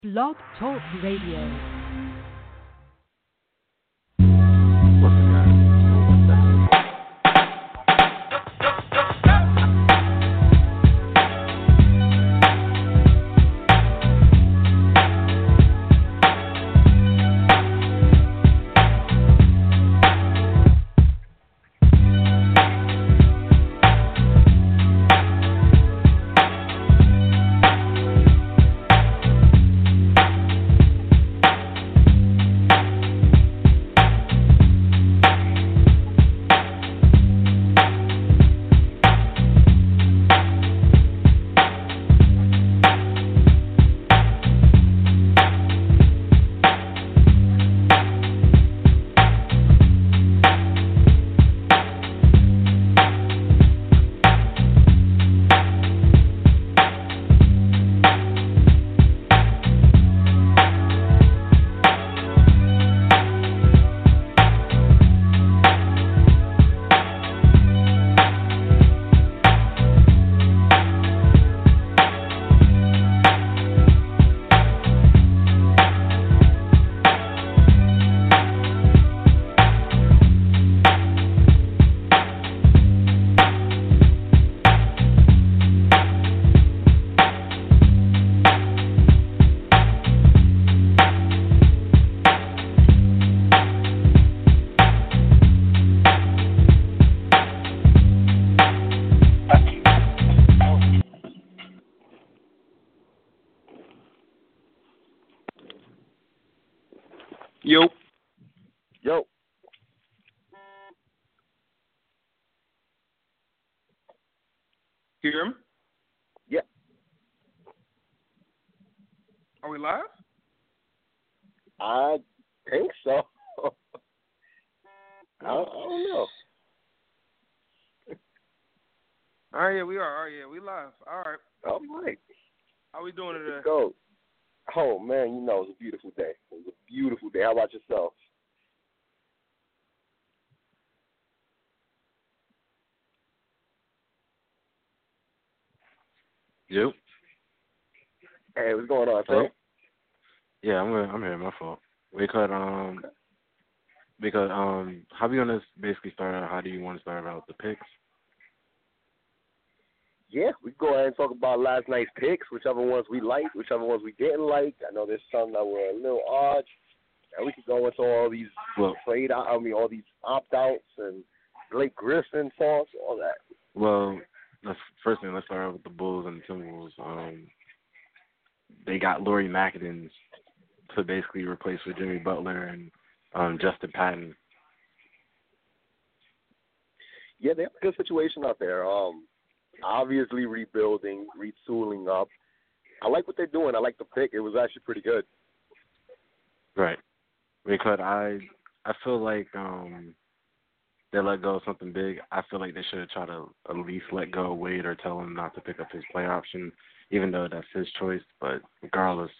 Blog Talk Radio. Yo. Yo. You hear me? Yeah. Are we live? I think so. I don't know. All right, yeah, we are. All right, yeah, we live. All right. All right. How we doing today? Let's go. Oh, man, it was a beautiful day. It was a beautiful day. How about yourself? Yep. Hey, what's going on, Hello? Sam? Yeah, I'm here. My fault. Because how we gonna basically start out? How do you want to start out the picks? Yeah, we can go ahead and talk about last night's picks, whichever ones we liked, whichever ones we didn't like. I know there's some that were a little odd. And we could go into all these all these opt-outs and Blake Griffin talks, all that. Well, let's start out with the Bulls and the Timberwolves. They got Laurie Markkanen to basically replace with Jimmy Butler and Justin Patton. Yeah, they have a good situation out there. Obviously rebuilding, retooling up. I like what they're doing. I like the pick. It was actually pretty good. Right. Because I feel like they let go of something big. I feel like they should have tried to at least let go of Wade or tell him not to pick up his play option, even though that's his choice. But regardless,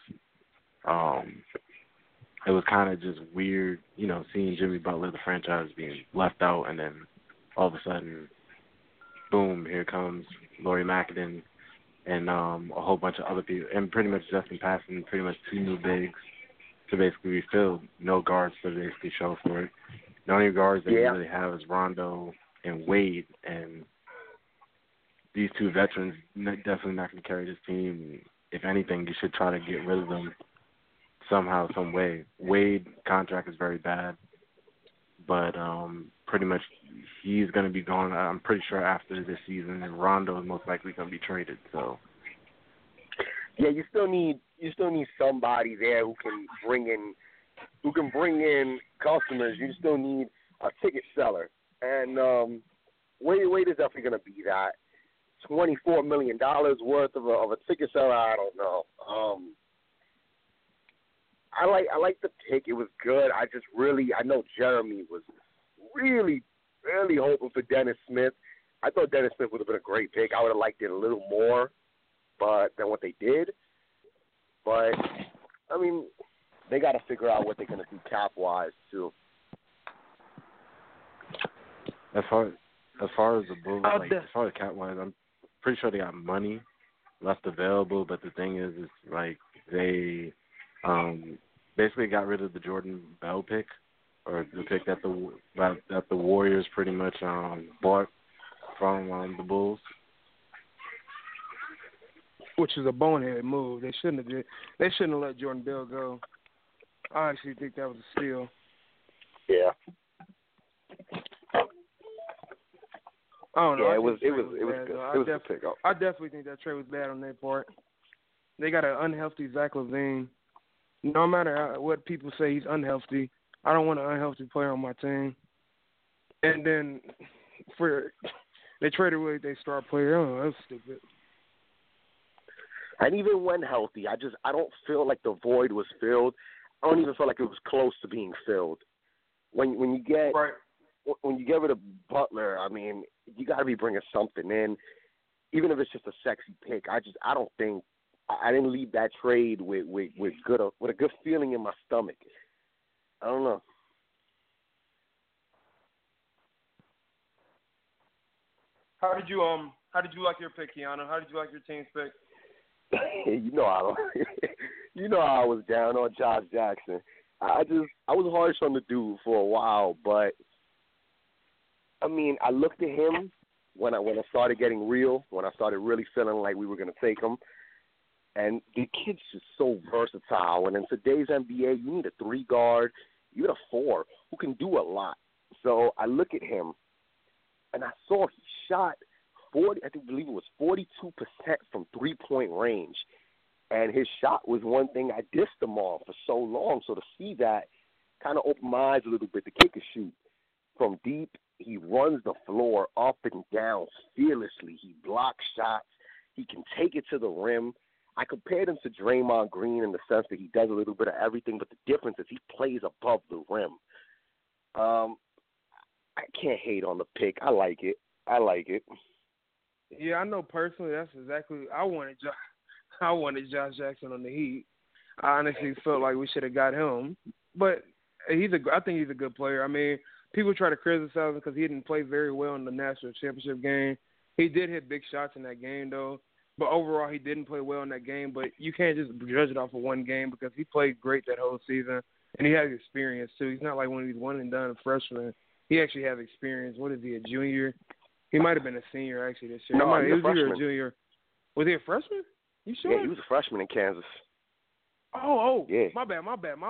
it was kind of just weird, seeing Jimmy Butler, the franchise, being left out, and then all of a sudden, boom, here comes Laurie Markkanen and a whole bunch of other people, and pretty much Justin Patton, pretty much two new bigs to basically refill. No guards to basically show for it. The only guards that you really have is Rondo and Wade, and these two veterans definitely not going to carry this team. If anything, you should try to get rid of them somehow, some way. Wade contract is very bad, but pretty much he's going to be gone, I'm pretty sure, after this season, and Rondo is most likely going to be traded. So, yeah, you still need somebody there who can bring in customers. You still need a ticket seller, and Wade is definitely going to be that. $24 million worth of a ticket seller. I don't know. I like the pick. It was good. I know Jeremy was really hoping for Dennis Smith. I thought Dennis Smith would have been a great pick. I would have liked it a little more than what they did. But, I mean, they got to figure out what they're going to do cap-wise, too. As far as the Bulls, as far as cap-wise, I'm pretty sure they got money left available. But the thing is like, they Basically got rid of the Jordan Bell pick, or the pick that the Warriors pretty much bought from the Bulls. Which is a bonehead move. They shouldn't have let Jordan Bell go. I actually think that was a steal. Yeah. I don't know. Yeah, it I was think good. Trey It bad, was a pickup. I definitely think that trade was bad on their part. They got an unhealthy Zach LaVine. No matter what people say he's unhealthy, I don't want an unhealthy player on my team. And then they traded away their star player. Oh, that's stupid. And even when healthy, I don't feel like the void was filled. I don't even feel like it was close to being filled. When you get Right. When you get rid of Butler, I mean, you got to be bringing something in, even if it's just a sexy pick. I don't think I didn't leave that trade with a good feeling in my stomach. I don't know. How did you like your pick, Keanu? How did you like your team's pick? you know how I was down on Josh Jackson. I was harsh on the dude for a while, but I mean, I looked at him when I started getting real, when I started really feeling like we were going to take him, and the kid's just so versatile. And in today's NBA, you need a 3 guard, you need a 4 who can do a lot. So I look at him, and I saw he shot 40. I believe it was 42% from 3-point range. And his shot was one thing I dissed him on for so long. So to see that kind of opened my eyes a little bit. The kid can shoot from deep. He runs the floor up and down fearlessly. He blocks shots. He can take it to the rim. I compared him to Draymond Green in the sense that he does a little bit of everything, but the difference is he plays above the rim. I can't hate on the pick. I like it. Yeah, I know personally that's exactly I wanted Josh Jackson on the Heat. I honestly felt like we should have got him, but I think he's a good player. I mean, people try to criticize him because he didn't play very well in the national championship game. He did hit big shots in that game though, but overall he didn't play well in that game. But you can't just judge it off of one game because he played great that whole season and he has experience too. He's not like one of these one and done freshmen. He actually has experience. What is he, a junior? He might have been a senior actually this year. No, he was a freshman. A junior. Was he a freshman? You sure? Yeah, he was a freshman in Kansas. Oh, yeah. My bad. My bad.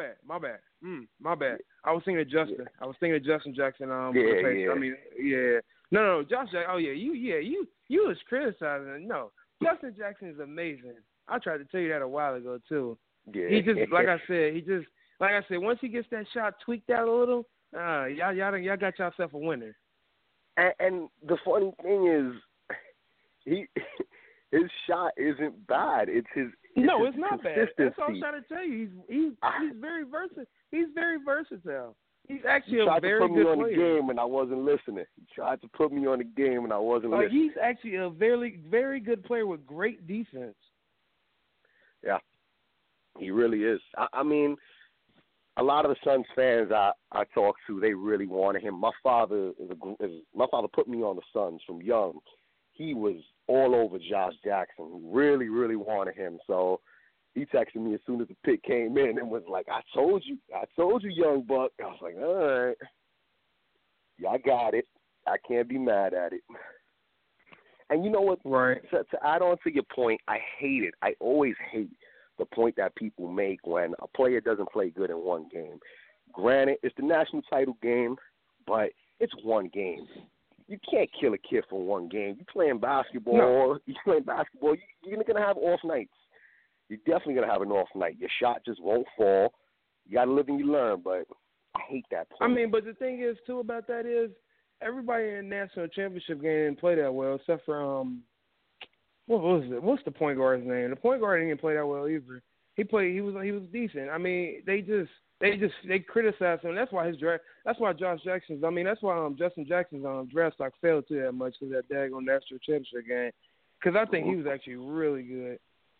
I was thinking of Justin. Yeah. I was thinking of Justin Jackson. Yeah. I mean, yeah. No, Josh Jackson. Oh yeah, you was criticizing. No, Justin Jackson is amazing. I tried to tell you that a while ago too. Yeah. He just like I said, once he gets that shot tweaked out a little, y'all got yourself a winner. And the funny thing is, his shot isn't bad. It's his it's not bad. That's all I'm consistency. trying to tell you. He's very versatile. He's very versatile. He's actually He tried a very to put me good on player. the game, and I wasn't listening. He tried to put me on the game, and I wasn't listening. He's actually a very, very good player with great defense. Yeah, he really is. I mean, a lot of the Suns fans I talk to, they really wanted him. My father put me on the Suns from young. He was all over Josh Jackson. He really, really wanted him. So he texted me as soon as the pick came in and was like, I told you, young buck. I was like, all right. Yeah, I got it. I can't be mad at it. And you know what? Right. To add on to your point, I hate it. I always hate the point that people make when a player doesn't play good in one game. Granted, it's the national title game, but it's one game. You can't kill a kid for one game. You're playing basketball. No. You're going to have off nights. You're definitely going to have an off night. Your shot just won't fall. You got to live and you learn, but I hate that point. I mean, but the thing is, too, about that is everybody in the national championship game didn't play that well, except for, what was it? What's the point guard's name? The point guard didn't play that well either. He was decent. I mean, they criticized him. That's why Josh Jackson's. I mean, that's why Justin Jackson's draft stock fell too that much because that daggone national championship game. Because I think he was actually really good.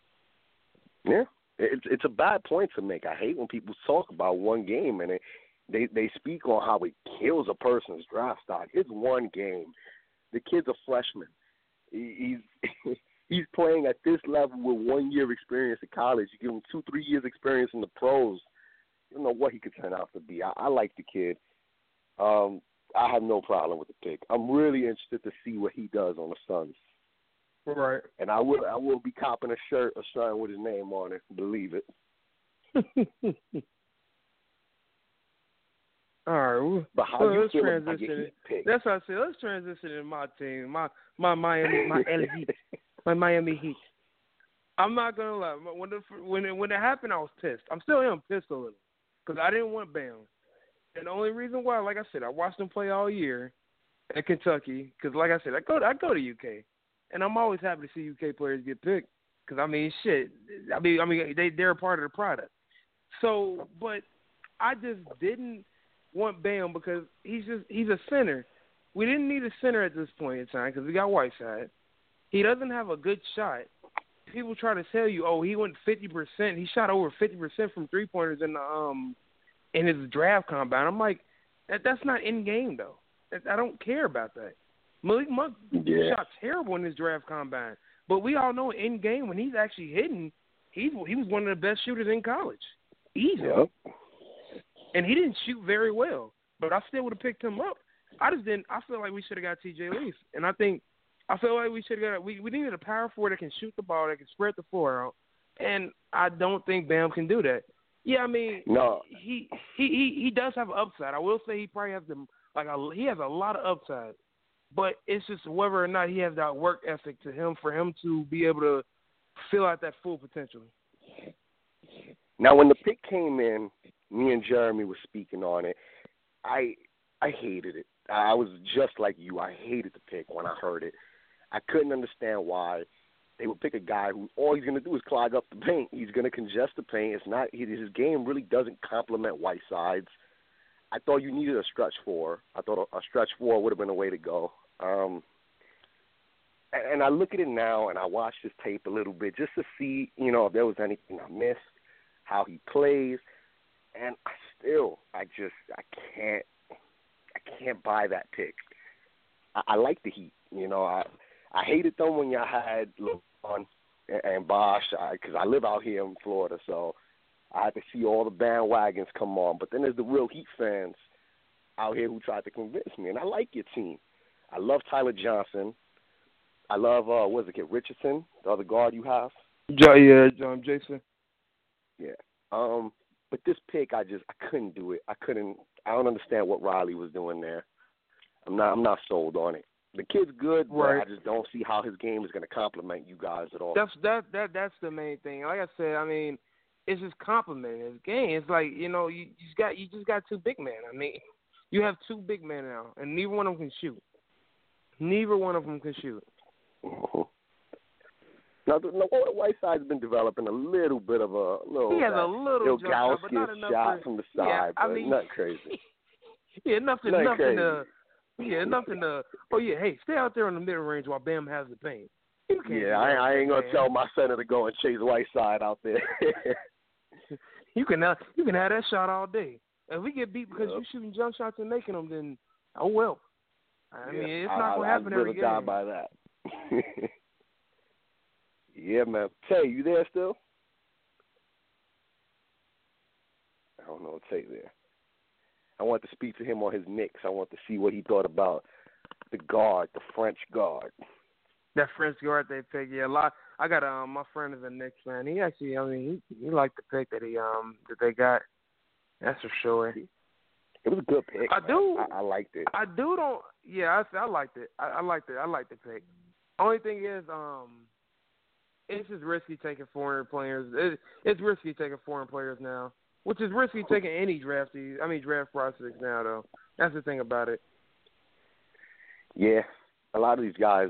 Yeah, it's a bad point to make. I hate when people talk about one game and they speak on how it kills a person's draft stock. It's one game. The kid's a freshman. He's he's playing at this level with 1 year experience in college. You give him 2-3 years experience in the pros. You don't know what he could turn out to be. I like the kid. I have no problem with the pick. I'm really interested to see what he does on the Suns. Right. And I will be copping a shirt or something with his name on it. Believe it. All right. But how you let's feel about transition your Heat pick? That's what I said. Let's transition to my team, my Miami, my LA Heat, my Miami Heat. I'm not gonna lie. When it happened, I was pissed. I'm still pissed a little because I didn't want Bam. And the only reason why, like I said, I watched him play all year at Kentucky because, like I said, I go to UK, and I'm always happy to see UK players get picked because I mean, shit. I mean, they're a part of the product. So, but I just didn't want Bam because he's a center. We didn't need a center at this point in time because we got Whiteside. He doesn't have a good shot. People try to tell you, oh, he went 50%. He shot over 50% from 3-pointers in his draft combine. I'm like, that's not in game though. I don't care about that. Malik Monk shot terrible in his draft combine, but we all know in game when he's actually hitting, he was one of the best shooters in college, easily. Yep. And he didn't shoot very well, but I still would have picked him up. I just didn't. I feel like we should have got T.J. Leaf, and I feel like we should have got. We needed a power forward that can shoot the ball, that can spread the floor out, and I don't think Bam can do that. Yeah, I mean, no, he does have an upside. I will say he probably has he has a lot of upside, but it's just whether or not he has that work ethic for him to be able to fill out that full potential. Now, when the pick came in, me and Jeremy were speaking on it. I hated it. I was just like you. I hated the pick when I heard it. I couldn't understand why they would pick a guy who all he's going to do is clog up the paint. He's going to congest the paint. It's not his game really doesn't complement Whiteside's. I thought you needed a stretch four. I thought a stretch four would have been a way to go. And I look at it now and I watch this tape a little bit just to see, if there was anything I missed, how he plays. And I can't buy that pick. I like the Heat. I hated them when y'all had LeBron and Bosh because I live out here in Florida, so I had to see all the bandwagons come on. But then there's the real Heat fans out here who tried to convince me, and I like your team. I love Tyler Johnson. I love Richardson, the other guard you have. Jason. Yeah. But this pick, I couldn't do it. I don't understand what Riley was doing there. I'm not sold on it. The kid's good, but I just don't see how his game is going to complement you guys at all. That's the main thing. Like I said, I mean, it's just complementing his game. It's like you just got two big men. I mean, you have two big men now, and neither one of them can shoot. Mm-hmm. Now, Whiteside's been developing a little bit of a he has a little jump, but not enough shot from the side, I but mean, not crazy. Yeah, nothing to. Oh yeah, hey, stay out there in the middle range while Bam has the paint. I ain't gonna tell my center to go and chase Whiteside out there. You can have that shot all day. If we get beat because you're shooting jump shots and making them, then oh well. I mean, it's not gonna happen every game. I'll die by that. Yeah, man. Tay, you there still? I don't know. Tay there. I want to speak to him on his Knicks. I want to see what he thought about the French guard. That French guard they picked, yeah. I got my friend is a Knicks fan. He actually, he liked the pick that they got. That's for sure. It was a good pick. I liked it. I liked it. I liked it. I liked the pick. Only thing is, it's just risky taking foreign players. It's risky taking foreign players now, which is risky taking any draft prospects now, though. That's the thing about it. Yeah, a lot of these guys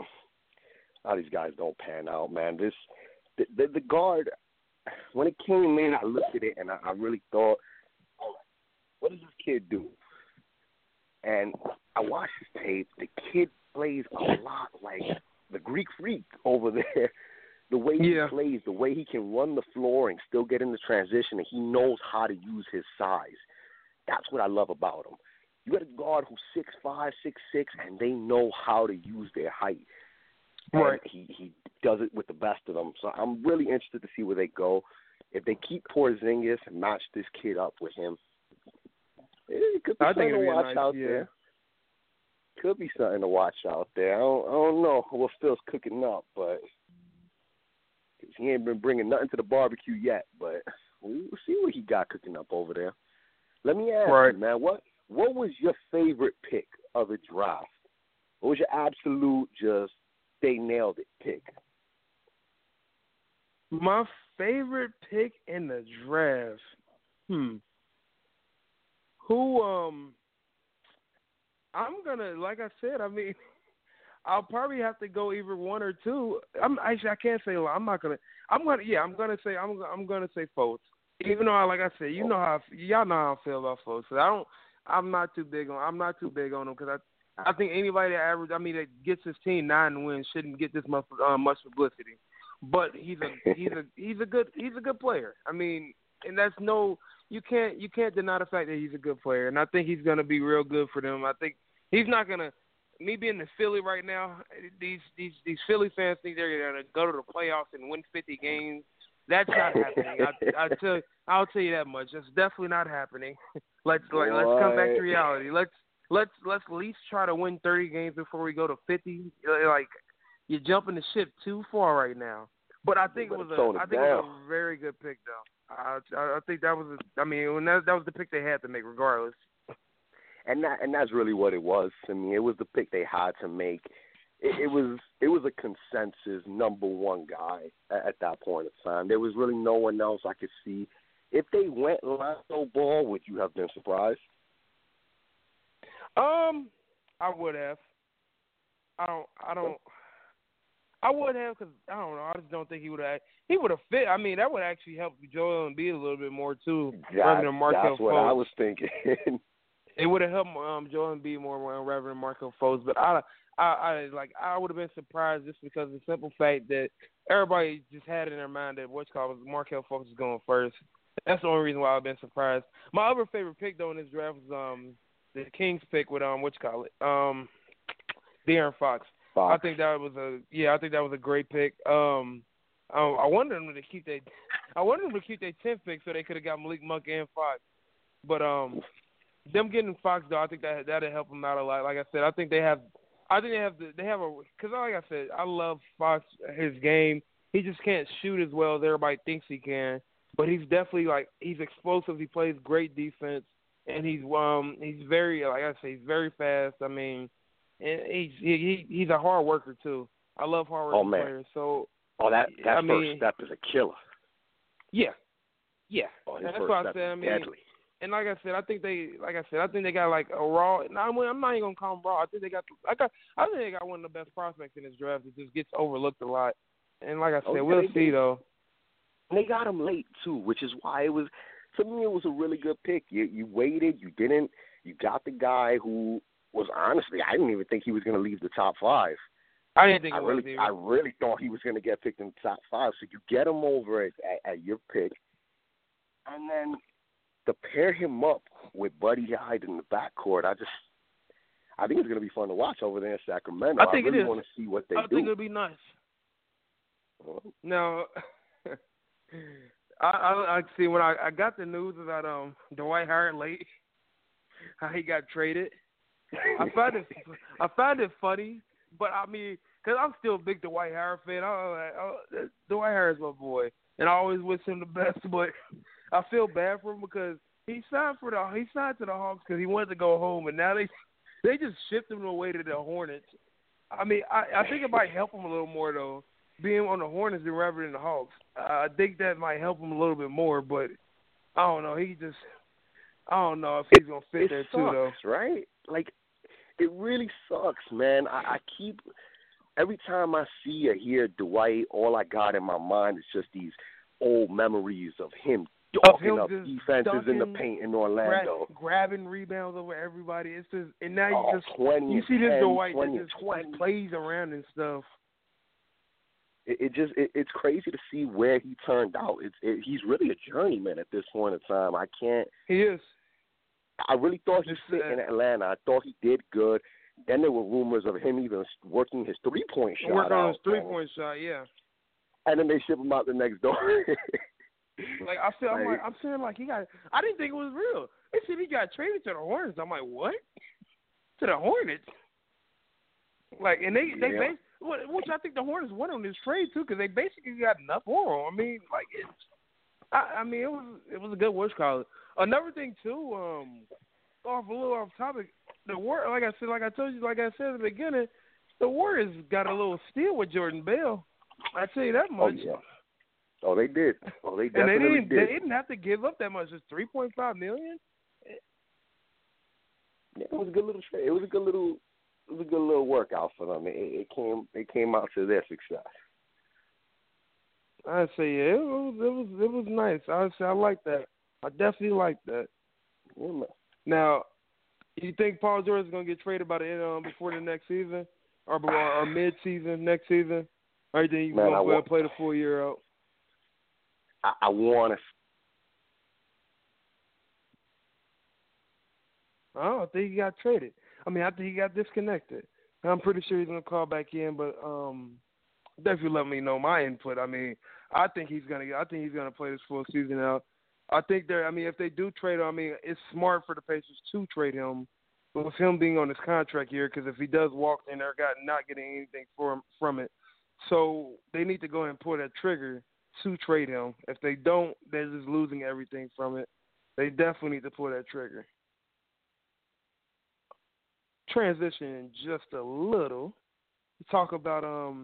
don't pan out, man. The guard, when it came in, I looked at it and I really thought, what does this kid do? And I watched his tape. The kid plays a lot like the Greek Freak over there. The way he plays, the way he can run the floor and still get in the transition, and he knows how to use his size. That's what I love about him. You got a guard who's 6'5", 6'6", and they know how to use their height. Right. He does it with the best of them. So I'm really interested to see where they go. If they keep Porzingis and match this kid up with him, it could be something to watch out there. Could be something to watch out there. I don't know what Phil's cooking up, but he ain't been bringing nothing to the barbecue yet. But we'll see what he got cooking up over there. Let me ask you, man, what was your favorite pick of the draft? What was your absolute just they nailed it pick? My favorite pick in the draft. I'm gonna, like I said, I mean, I'll probably have to go either one or two. I can't say a lot. I'm gonna say Fultz. Even though, like I said, y'all know how I feel about Fultz. So I'm not too big on him because I think anybody that gets his team 9 wins shouldn't get this much publicity. But he's a good player. I mean, and that's you can't deny the fact that he's a good player, and I think he's gonna be real good for them. I think he's not gonna. Me being in Philly right now, these Philly fans think they're gonna go to the playoffs and win 50 games. That's not happening. I'll tell you that much. That's definitely not happening. Let's come back to reality. Let's at least try to win 30 games before we go to 50. Like, you're jumping the ship too far right now. But I think it was a very good pick, though. I think that was that was the pick they had to make, regardless. And that's really what it was. I mean, it was the pick they had to make. It was a consensus number one guy at that point in time. There was really no one else I could see. If they went Lonzo Ball, would you have been surprised? I would have. I would have because I don't know. I just don't think he would have. He would have fit. I mean, that would actually help Joel Embiid a little bit more too. Rather than Markelle That's what Fultz. I was thinking. It would have helped Joel Embiid more rather than Markelle Fultz. But I would have been surprised just because of the simple fact that everybody just had in their mind that Markelle Fultz was going first. That's the only reason why I've been surprised. My other favorite pick though in this draft was the Kings pick with De'Aaron Fox. I think that was a great pick. I wanted them to keep their 10th pick so they could have got Malik Monk and Fox. But them getting Fox though, I think that'll help them out a lot. Like I said, I think they have because like I said, I love Fox, his game. He just can't shoot as well as everybody thinks he can. But he's definitely he's explosive. He plays great defense, and he's very, like I say, he's very fast. I mean, and he's a hard worker too. I love hard working players. So that first step is a killer. Yeah. Oh, that's what I said. I mean, deadly. And like I said, I think they got like a raw. I'm not even gonna call them raw. I think they got one of the best prospects in this draft that just gets overlooked a lot. And like I said, we'll see though. And they got him late too, which is why it was a really good pick. You waited, you got the guy who was honestly, I didn't even think he was going to leave the top 5. I didn't think I really thought he was going to get picked in the top 5. So you get him over at your pick, and then to pair him up with Buddy Hyde in the backcourt, I think it's going to be fun to watch over there in Sacramento. I think really it is. Want to see what they do. I think it'll be nice. Now, I see when I got the news about Dwight Howard late, how he got traded. I find it funny, but I mean, because I'm still a big Dwight Howard fan. Dwight Howard's my boy, and I always wish him the best. But I feel bad for him because he signed to the Hawks because he wanted to go home, and now they just shipped him away to the Hornets. I mean, I think it might help him a little more though, being on the Hornets rather than the Hawks. I think that might help him a little bit more, but I don't know. I don't know if he's gonna fit there too though. Right? Like, it really sucks, man. I keep every time I see or hear Dwight, all I got in my mind is just these old memories of him dogging up defenses in the paint in Orlando, grabbing rebounds over everybody. It's just, and now you see this Dwight that just plays around and stuff. It's crazy to see where he turned out. He's really a journeyman at this point in time. He is. I really thought he fit in Atlanta. I thought he did good. Then there were rumors of him even working his 3-point shot. Working on his 3-point shot, yeah. And then they ship him out the next door. I'm saying he got. I didn't think it was real. They said he got traded to the Hornets. I'm like, what? To the Hornets? And which I think the Hornets won on this trade too, because they basically got enough for him. I mean, it was a good watch call. Another thing too, a little off topic. The Warriors, like I told you, like I said at the beginning, the Warriors got a little steal with Jordan Bell. I tell you that much. Oh yeah. Oh, they did. Oh, they definitely did. They didn't have to give up that much. It's $3.5 million. Yeah, it was a good little trade. It was a good little workout for them. It came out to their success. I'd say yeah, it was nice. I'd say I like that. I definitely like that. Yeah, man. Now, you think Paul George is gonna get traded by the end before the next season, or mid-season next season, or you think he's gonna play the full year out? I want to. I don't think he got traded. I think he got disconnected. I'm pretty sure he's gonna call back in, but definitely let me know my input. I think he's gonna play this full season out. I think if they do trade him, it's smart for the Pacers to trade him, with him being on his contract year, because if he does walk, then they're not getting anything from it. So they need to go ahead and pull that trigger to trade him. If they don't, they're just losing everything from it. They definitely need to pull that trigger. Transition just a little. Talk about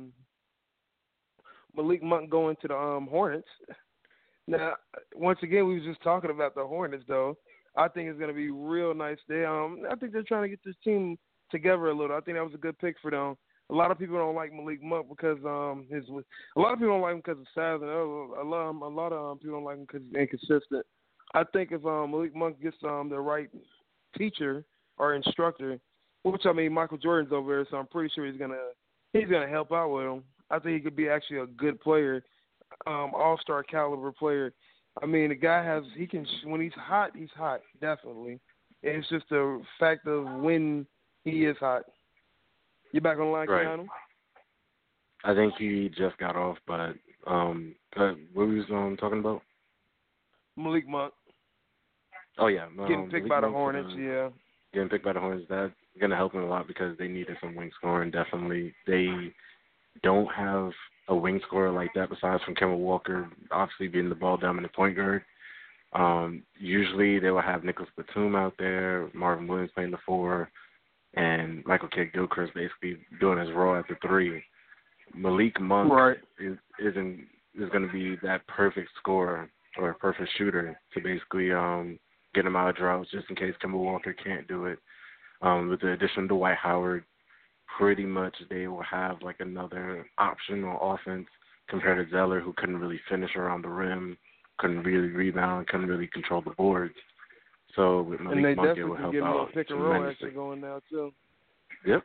Malik Monk going to the Hornets. Now, once again, we were just talking about the Hornets, though. I think it's going to be real nice. I think they're trying to get this team together a little. I think that was a good pick for them. A lot of people don't like Malik Monk because a lot of people don't like him because of size, and a lot of people don't like him because he's inconsistent. I think if Malik Monk gets the right teacher or instructor, which Michael Jordan's over there, so I'm pretty sure he's gonna help out with him. I think he could be actually a good player, all-star caliber player. The guy when he's hot, definitely. And it's just the fact of when he is hot. You back on the line, right. Keanu? I think he just got off, but what we was talking about? Malik Monk. Oh, yeah. Getting picked by the Hornets, yeah. Getting picked by the Hornets, that's going to help him a lot because they needed some wing scoring, definitely. They don't have a wing scorer like that besides from Kemba Walker, obviously being the ball-dominant point guard. Usually they will have Nicholas Batum out there, Marvin Williams playing the 4, and Michael Kidd-Gilchrist basically doing his role at the 3. Malik Monk is going to be that perfect scorer or perfect shooter to basically get him out of droughts just in case Kemba Walker can't do it. With the addition of Dwight Howard, pretty much they will have like another option on offense compared to Zeller, who couldn't really finish around the rim, couldn't really rebound, couldn't really control the boards. So with Malik Monk, it will help out pick and roll actually going now too. Yep.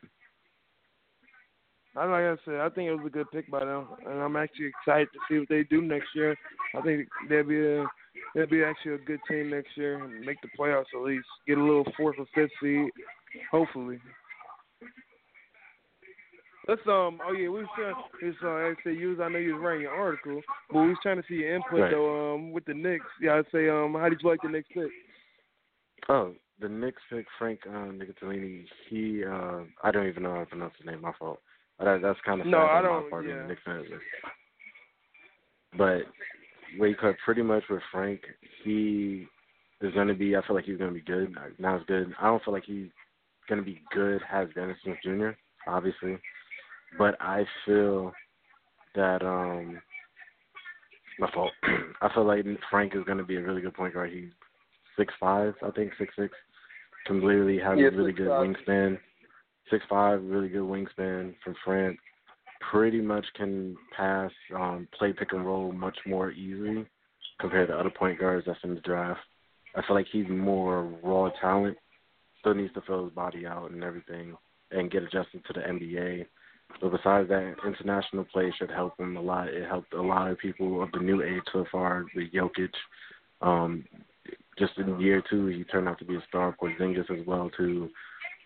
Like I said, I think it was a good pick by them, and I'm actually excited to see what they do next year. I think they'll be actually a good team next year and make the playoffs at least, get a little 4th or 5th seed, hopefully. Let's we was trying. I know you was writing your article, but we was trying to see your input though. With the Knicks, I'd say, how did you like the Knicks pick? Oh, the Knicks pick Frank Nicotinelli. He, I don't even know how to pronounce his name. My fault. That's kind of sad on my part of the Knicks fans. But we cut pretty much with Frank. He is going to be. I feel like he's going to be good. Not as good. I don't feel like he's going to be good as Dennis Smith Jr. Obviously. But I feel that my fault. I feel like Frank is going to be a really good point guard. He's 6'5", I think 6'6". Completely has a really good wingspan. 6'5", really good wingspan from France. Pretty much can pass, play pick and roll much more easily compared to other point guards that's in the draft. I feel like he's more raw talent. Still needs to fill his body out and everything and get adjusted to the NBA. But besides that, international play should help him a lot. It helped a lot of people of the new age so far with Jokic. Just in year 2, he turned out to be a star. Porzingis as well, too.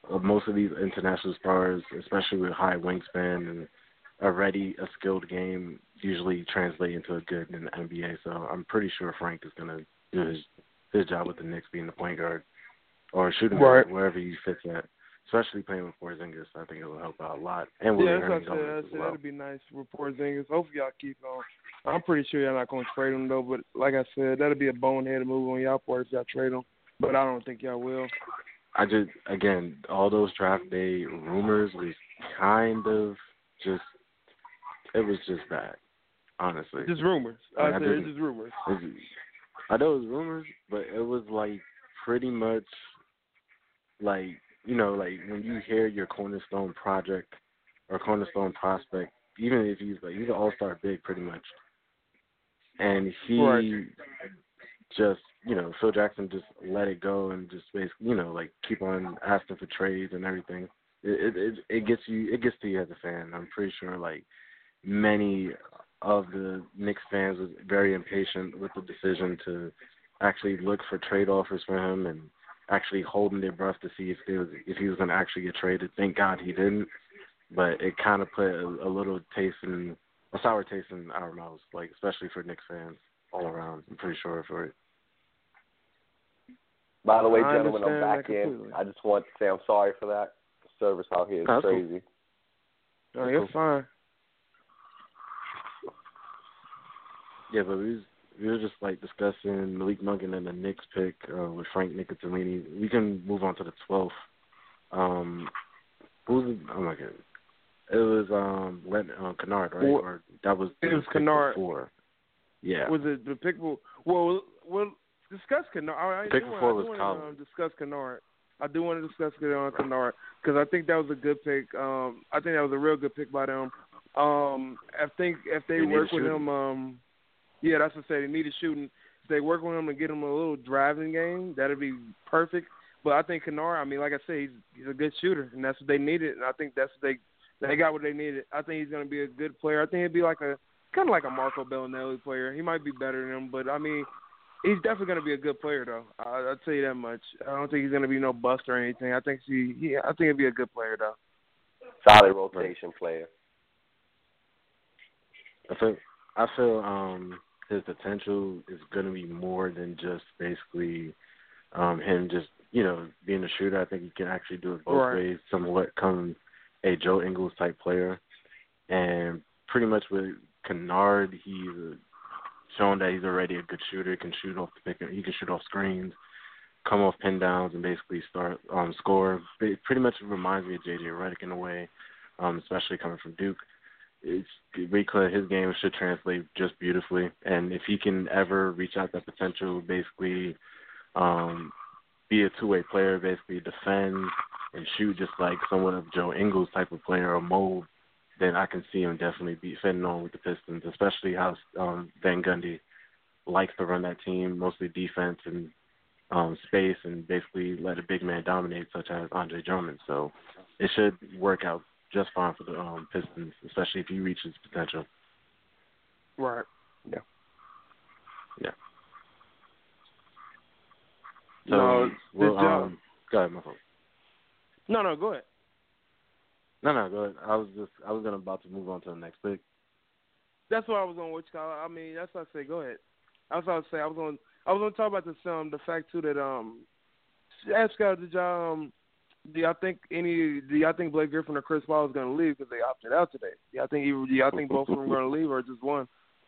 most of these international stars, especially with high wingspan and already a skilled game, usually translate into a good in the NBA. So I'm pretty sure Frank is going to do his job with the Knicks being the point guard or shooting guard, wherever he fits at. Especially playing with Porzingis, I think it will help out a lot. And Willie Hernandez as well. That'd be nice with Porzingis. Hopefully y'all keep on. I'm pretty sure y'all not going to trade him, though. But like I said, that'd be a boneheaded move on y'all part if y'all trade him. But I don't think y'all will. Again, all those draft day rumors was kind of just, it was just bad, honestly. Just rumors. I said it's just rumors. I know it was rumors, but it was like pretty much like, you know, like when you hear your cornerstone project or cornerstone prospect, even if he's an all-star big pretty much, and he just, you know, Phil Jackson just let it go and just basically, you know, like keep on asking for trades and everything. It gets to you as a fan. I'm pretty sure like many of the Knicks fans was very impatient with the decision to actually look for trade offers for him and actually holding their breath to see if he was going to actually get traded. Thank God he didn't, but it kind of put a sour taste in our mouths, like especially for Knicks fans all around. I'm pretty sure for it. By the way, gentlemen, I'm back in. I just want to say I'm sorry for that. The service out here is crazy. Cool. Oh, you're fine. Yeah, but we were just like discussing Malik Monk and then the Knicks pick with Frank Nicotolini. We can move on to the 12th. Oh my God, it was Kennard, right? Or that was it was Kennard. Before. Yeah. Was it the pick? Well, discuss Kennard. Pick before was Collins. Discuss Kennard. I do want to discuss Kennard because I think that was a good pick. I think that was a real good pick by them. I think if they work with him. Yeah, that's what I say. They need a shooting. If they work with him and get him a little driving game, that'd be perfect. But I think Kennard, I mean, like I said, he's a good shooter, and that's what they needed. And I think that's what they got what they needed. I think he's going to be a good player. I think he'd be like kind of like a Marco Bellinelli player. He might be better than him, but I mean, he's definitely going to be a good player, though. I'll tell you that much. I don't think he's going to be no bust or anything. I think he'll be a good player, though. Solid rotation player. I feel his potential is going to be more than just basically him just, you know, being a shooter. I think he can actually do it both ways, somewhat come a Joe Ingles type player. And pretty much with Kennard, he's shown that he's already a good shooter, can shoot off the pick, he can shoot off screens, come off pin downs, and basically start score. It pretty much reminds me of J.J. Redick in a way, especially coming from Duke. His game should translate just beautifully, and if he can ever reach out that potential, basically be a two-way player, basically defend and shoot just like somewhat of Joe Ingles type of player or mold, then I can see him definitely be fitting on with the Pistons, especially how Van Gundy likes to run that team, mostly defense and space, and basically let a big man dominate, such as Andre Drummond. So it should work out just fine for the Pistons, especially if he reaches potential. Right. Yeah. Yeah. So, go ahead, my phone. No, go ahead. No, go ahead. I was about to move on to the next pick. That's what I was on. I mean, that's what I say. Go ahead. That's what I was saying. I was going to talk about the fact too that ask Scott, do y'all think Blake Griffin or Chris Paul is going to leave because they opted out today? Do y'all think both of them are going to leave or just one?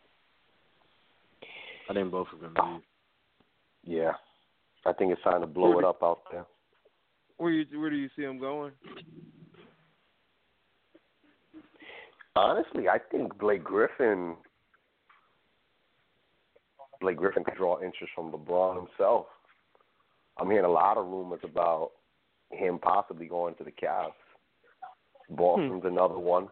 I think both are going to leave. Yeah, I think it's time to blow it up out there. Where do you see them going? Honestly, I think Blake Griffin could draw interest from LeBron himself. I'm hearing a lot of rumors about him possibly going to the Cavs. Boston's another one.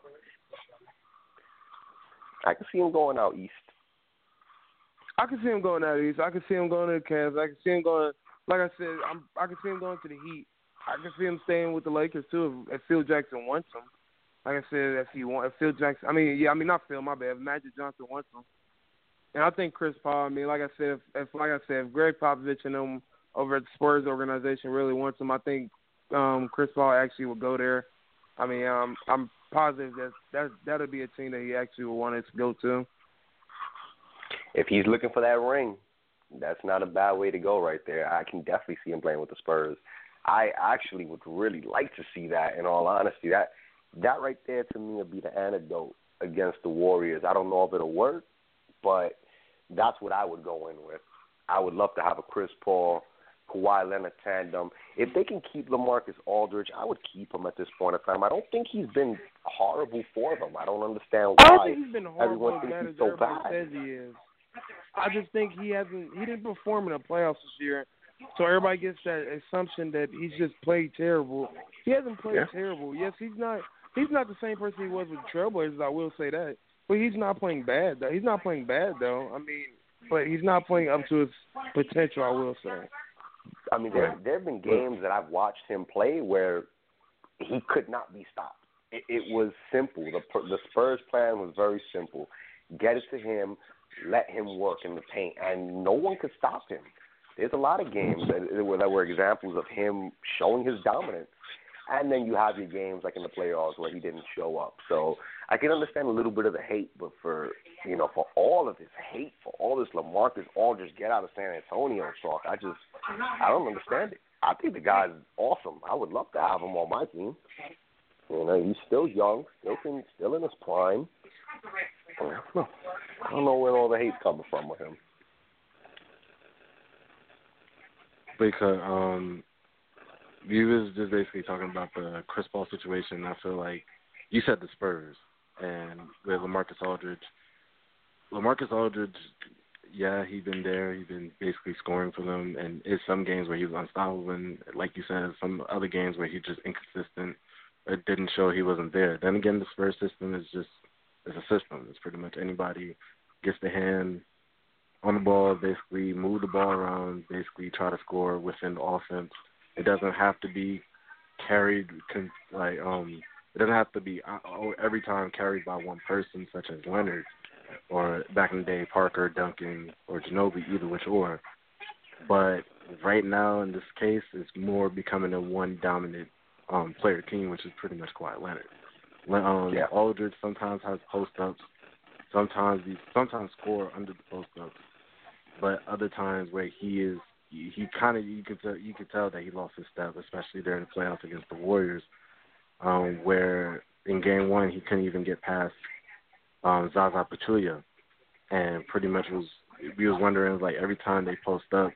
I can see him going out east. I can see him going out east. I can see him going to the Cavs. I can see him going, like I said, I can see him going to the Heat. I can see him staying with the Lakers too if Phil Jackson wants him. Like I said, if Phil Jackson, not Phil, my bad. If Magic Johnson wants him, and I think Chris Paul. I mean, like I said, if Greg Popovich and them over at the Spurs organization really wants him, I think Chris Paul actually will go there. I mean, I'm positive that'll be a team that he actually will want to go to. If he's looking for that ring, that's not a bad way to go right there. I can definitely see him playing with the Spurs. I actually would really like to see that, in all honesty. That right there to me would be the antidote against the Warriors. I don't know if it'll work, but that's what I would go in with. I would love to have a Chris Paul, Kawhi Leonard tandem. If they can keep LaMarcus Aldridge, I would keep him at this point in time. I don't think he's been horrible for them. I don't understand why I don't think he's been horrible everyone as thinks bad he's as so everybody bad. says he is. I just think he didn't perform in the playoffs this year. So everybody gets that assumption that he's just played terrible. He hasn't played terrible. Yes, he's not the same person he was with Trailblazers, I will say that. But he's not playing bad though. He's not playing bad though. I mean, but he's not playing up to his potential, I will say. I mean, there have been games that I've watched him play where he could not be stopped. It was simple. The Spurs plan was very simple. Get it to him, let him work in the paint, and no one could stop him. There's a lot of games that were examples of him showing his dominance. And then you have your games like in the playoffs where he didn't show up. So I can understand a little bit of the hate, but for all of this hate, for all this LaMarcus Aldridge get out of San Antonio talk, I don't understand it. I think the guy's awesome. I would love to have him on my team. He's still young, still in his prime. I don't know where all the hate's coming from with him. Because you was just basically talking about the Chris Paul situation. I feel like you said the Spurs and with LaMarcus Aldridge. LaMarcus Aldridge, yeah, he's been there. He's been basically scoring for them. And it's some games where he was unstoppable. And like you said, some other games where he's just inconsistent. It didn't show he wasn't there. Then again, the Spurs system is a system. It's pretty much anybody gets the hand on the ball, basically move the ball around, basically try to score within the offense. It doesn't have to be carried it doesn't have to be every time carried by one person, such as Leonard, or back in the day Parker, Duncan, or Ginobili, either which or. But right now in this case, it's more becoming a one dominant player team, which is pretty much Kawhi Leonard. Aldridge sometimes has post ups, sometimes score under the post ups, but other times where he kind of you could tell that he lost his step, especially during the playoffs against the Warriors, where in Game 1 he couldn't even get past Zaza Pachulia, and pretty much we was wondering, like, every time they post up,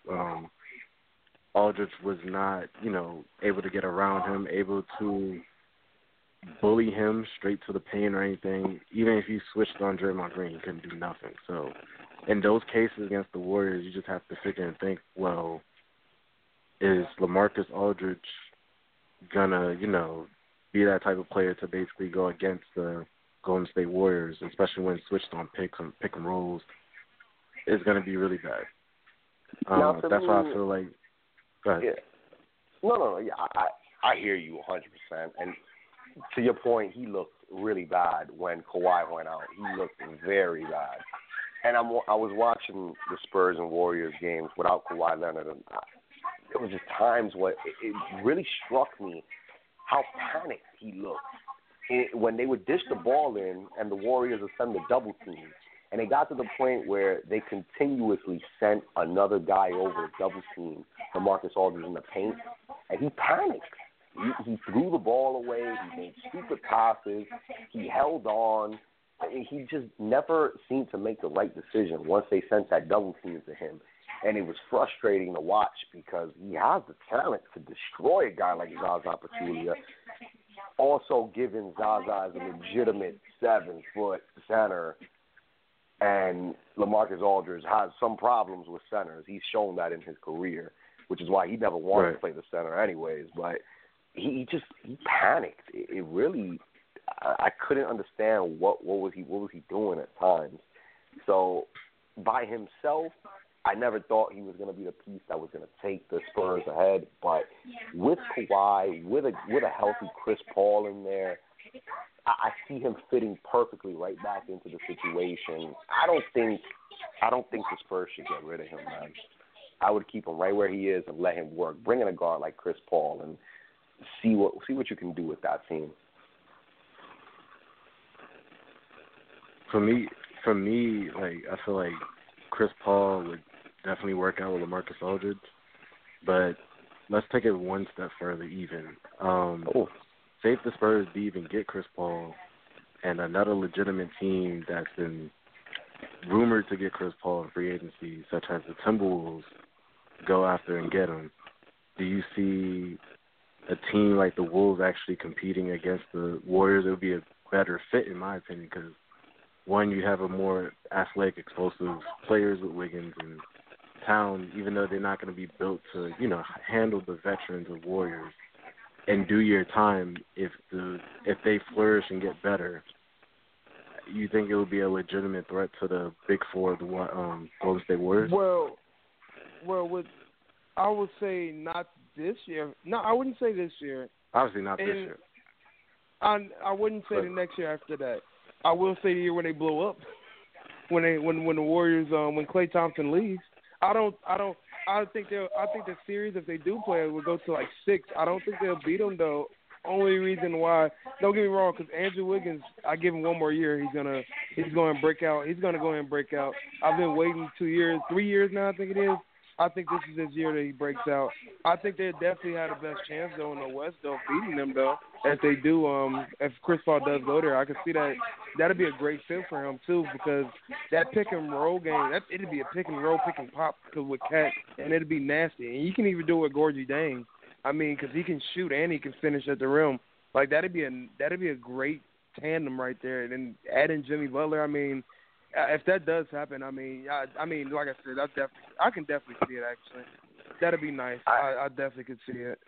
Aldridge was not able to get around him, able to bully him straight to the paint or anything. Even if he switched on Draymond Green, he couldn't do nothing. So in those cases against the Warriors, you just have to sit there and think, well, is LaMarcus Aldridge gonna, be that type of player to basically go against the Golden State Warriors, especially when switched on pick and rolls? It's gonna be really bad. That's why I feel like. Go ahead. Yeah. No. Yeah, I hear you 100%. And to your point, he looked really bad when Kawhi went out. He looked very bad. And I was watching the Spurs and Warriors games without Kawhi Leonard, and there was just times where it really struck me how panicked he looked when they would dish the ball in and the Warriors would send the double team. And it got to the point where they continuously sent another guy over to double team for Marcus Aldridge in the paint, and he panicked. He threw the ball away. He made stupid passes. He held on. He just never seemed to make the right decision once they sent that double team to him. And it was frustrating to watch because he has the talent to destroy a guy like Zaza Pachulia, also giving Zaza as a legitimate 7-foot center. And LaMarcus Aldridge has some problems with centers. He's shown that in his career, which is why he never wanted to play the center anyways. But he panicked. It really, I couldn't understand what was he doing at times. So by himself, I never thought he was going to be the piece that was going to take the Spurs ahead. But with Kawhi, with a healthy Chris Paul in there, I see him fitting perfectly right back into the situation. I don't think the Spurs should get rid of him, man. I would keep him right where he is and let him work. Bring in a guard like Chris Paul, and see what you can do with that team. For me, like I feel like Chris Paul would definitely work out with LaMarcus Aldridge, but let's take it one step further. Even say if the Spurs do even get Chris Paul and another legitimate team that's been rumored to get Chris Paul in free agency, such as the Timberwolves, go after and get him. Do you see a team like the Wolves actually competing against the Warriors? It would be a better fit, in my opinion, because one, you have a more athletic, explosive players with Wiggins and Town, even though they're not going to be built to, handle the veterans of Warriors and do your time. If they flourish and get better, you think it would be a legitimate threat to the Big Four of the Golden State Warriors? Well, I would say not this year. No, I wouldn't say this year. Obviously not this year. I wouldn't say the next year after that. I will say the year when they blow up, when the Warriors when Klay Thompson leaves. I think the series, if they do play it, will go to like 6. I don't think they'll beat them though. Only reason why, don't get me wrong, because Andrew Wiggins, I give him one more year, he's going to break out. He's going to go ahead and break out. I've been waiting 2 years, 3 years now, I think it is. I think this is his year that he breaks out. I think they definitely had the best chance, though, in the West, though, beating them, though, if they do. If Chris Paul does go there, I can see that that'd be a great fit for him, too, because that pick-and-roll game, it'd be a pick-and-roll, pick-and-pop with Cat, and it'd be nasty. And you can even do it with Gorgie Dang. I mean, because he can shoot and he can finish at the rim. Like, that'd be a great tandem right there. And then adding Jimmy Butler, I mean, if that does happen, I mean, like I said, I can definitely see it. Actually, that'd be nice. I definitely could see it.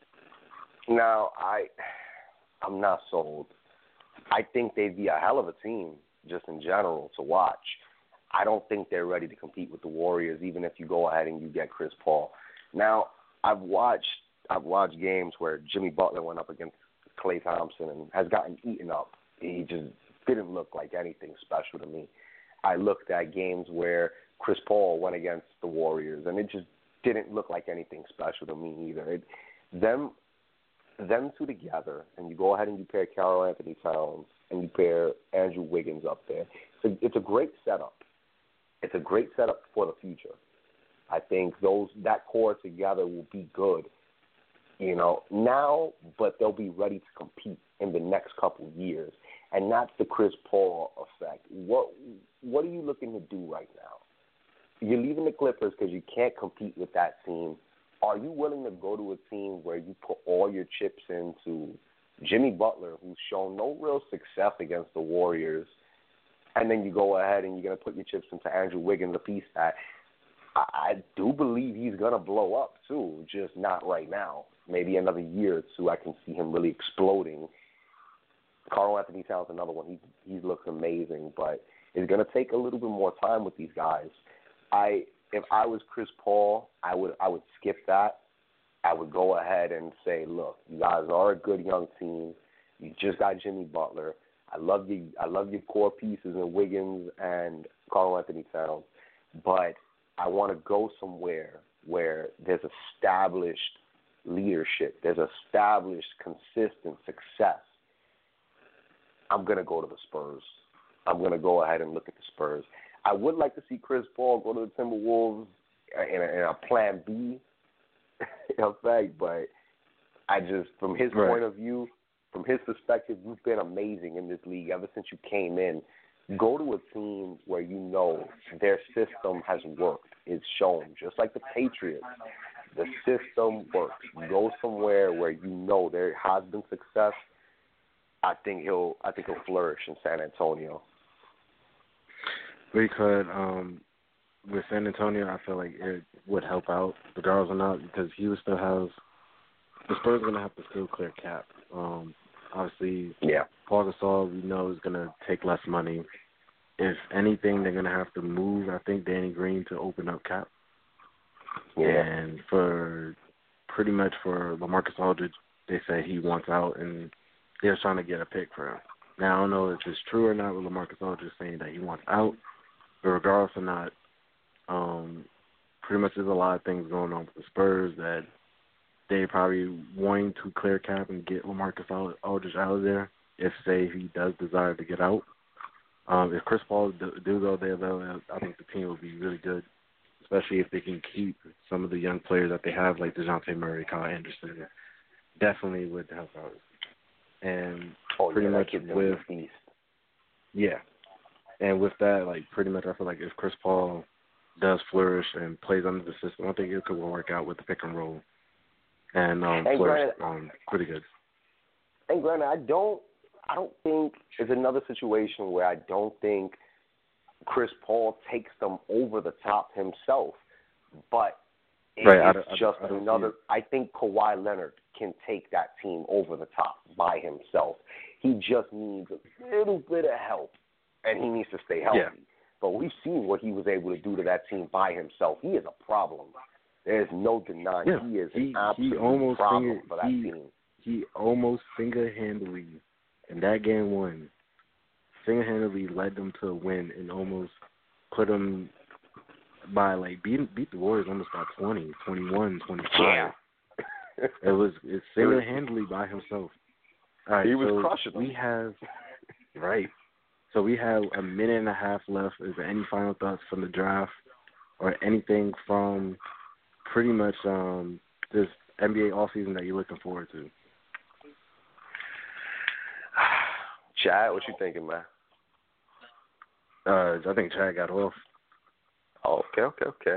Now, I'm not sold. I think they'd be a hell of a team, just in general, to watch. I don't think they're ready to compete with the Warriors, even if you go ahead and you get Chris Paul. Now, I've watched games where Jimmy Butler went up against Klay Thompson and has gotten eaten up. He just didn't look like anything special to me. I looked at games where Chris Paul went against the Warriors, and it just didn't look like anything special to me either. Them two together, and you go ahead and you pair Karl Anthony Towns and you pair Andrew Wiggins up there. So it's a great setup. It's a great setup for the future. I think that core together will be good, now, but they'll be ready to compete in the next couple of years. And that's the Chris Paul effect. What are you looking to do right now? You're leaving the Clippers because you can't compete with that team. Are you willing to go to a team where you put all your chips into Jimmy Butler, who's shown no real success against the Warriors, and then you go ahead and you're going to put your chips into Andrew Wiggins, a piece that I do believe he's going to blow up too, just not right now. Maybe another year or two I can see him really exploding. Karl Anthony Towns, another one. He looks amazing, but it's going to take a little bit more time with these guys. If I was Chris Paul, I would skip that. I would go ahead and say, look, you guys are a good young team. You just got Jimmy Butler. I love your core pieces in Wiggins and Karl Anthony Towns, but I want to go somewhere where there's established leadership, there's established consistent success. I'm going to go to the Spurs. I'm going to go ahead and look at the Spurs. I would like to see Chris Paul go to the Timberwolves in a plan B effect, but I just, from his point of view, from his perspective, you've been amazing in this league ever since you came in. Go to a team where you know their system has worked. It's shown, just like the Patriots. The system works. Go somewhere where you know there has been success. I think he'll flourish in San Antonio. We could, with San Antonio, I feel like it would help out, regardless or not, because he would still have, the Spurs are going to have to still clear cap. Obviously, Paul Gasol, we know, is going to take less money. If anything, they're going to have to move, I think, Danny Green to open up cap. Yeah. And for LaMarcus Aldridge, they say he wants out, and they're trying to get a pick for him. Now, I don't know if it's true or not with LaMarcus Aldridge saying that he wants out, but regardless or not, pretty much there's a lot of things going on with the Spurs that they probably wanting to clear cap and get LaMarcus Aldridge out of there if, say, he does desire to get out. If Chris Paul do go there, though, I think the team will be really good, especially if they can keep some of the young players that they have, like DeJounte Murray, Kyle Anderson. Definitely would help out. And pretty much with and with that, like, pretty much I feel like if Chris Paul does flourish and plays under the system, I think it could work out with the pick and roll and flourish pretty good. And granted, I don't think it's another situation where I don't think Chris Paul takes them over the top himself, but it's just another. I think Kawhi Leonard can take that team over the top by himself. He just needs a little bit of help, and he needs to stay healthy. Yeah. But we've seen what he was able to do to that team by himself. He is a problem. There's no denying he is an absolute problem for that team. He almost single-handedly, in that game one, single-handedly led them to a win and almost put them by, like, beat the Warriors almost by 20, 21, 25. Yeah. It's single-handedly by himself. All right, he was crushing them. So we have a minute and a half left. Is there any final thoughts from the draft or anything from pretty much this NBA offseason that you're looking forward to? Chad, what you thinking, man? I think Chad got off. Oh, okay.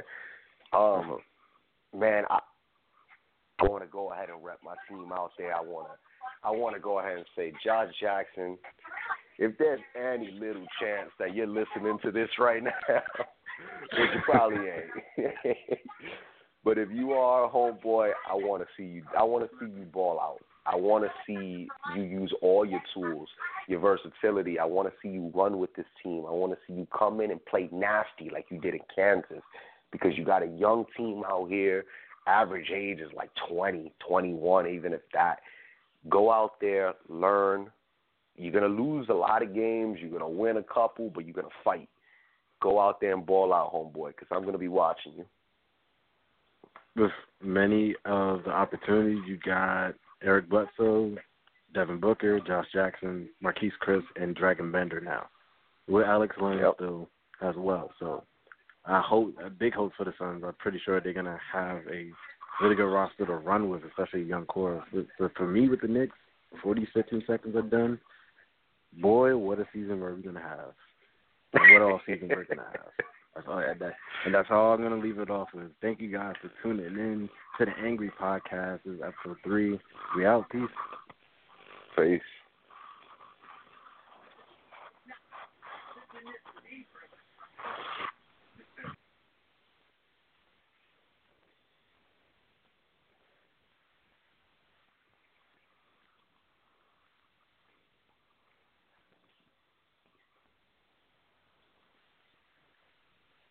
Man, I want to go ahead and rep my team out there. I want to go ahead and say, Josh Jackson, if there's any little chance that you're listening to this right now, which you probably ain't, but if you are a homeboy, I want to see you. I want to see you ball out. I want to see you use all your tools, your versatility. I want to see you run with this team. I want to see you come in and play nasty like you did in Kansas, because you got a young team out here. Average age is like 20, 21, even if that. Go out there, learn. You're going to lose a lot of games. You're going to win a couple, but you're going to fight. Go out there and ball out, homeboy, because I'm going to be watching you. With many of the opportunities, you got Eric Bledsoe, Devin Booker, Josh Jackson, Marquise Chris, and Dragon Bender now, with Alex Len still as well. So I hope, a big hope for the Suns. I'm pretty sure they're going to have a really good roster to run with, especially a young core. But for me, with the Knicks, before these 15 seconds are done, boy, what a season are we going to have. And what all season we're going to have. That's how I'm going to leave it off with. Thank you guys for tuning in to the Angry Podcast. This is episode 3. We out. Peace. Peace.